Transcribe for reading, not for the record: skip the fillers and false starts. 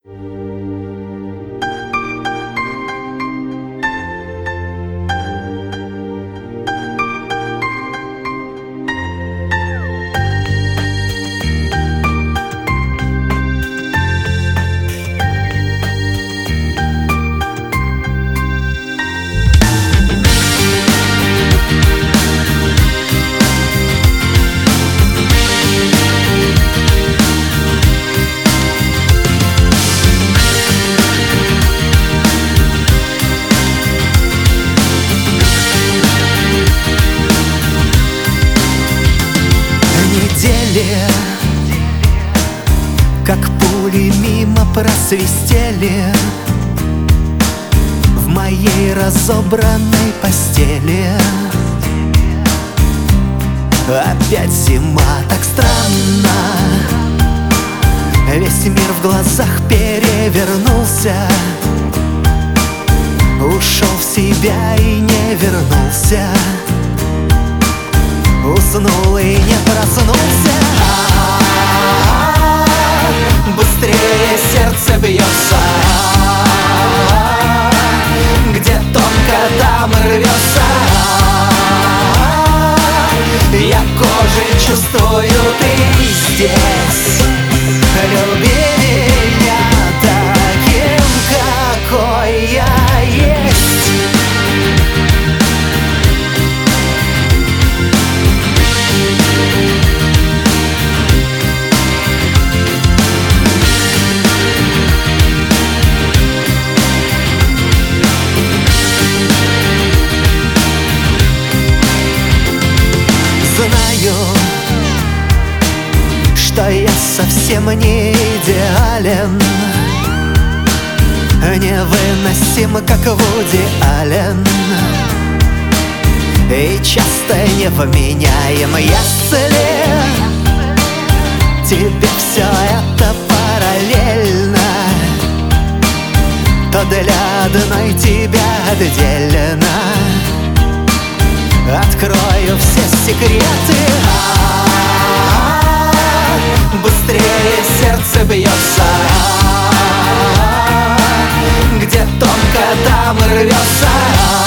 Как пули мимо просвистели в моей разобранной постели. Опять зима, так странно. Весь мир в глазах перевернулся. Ушел в себя и не вернулся. Уснул и не проснулся. Быстрее сердце бьется, где тонко, там рвется. Я кожей чувствую, ты здесь. Люби меня таким, какой я есть. Знаю, что я совсем не идеален, невыносим, как Вуди Аллен, и часто невменяем. Если тебе все это параллельно, то для одной тебя отдельно открою все секреты. Быстрее сердце бьется, где тонко, там рвется.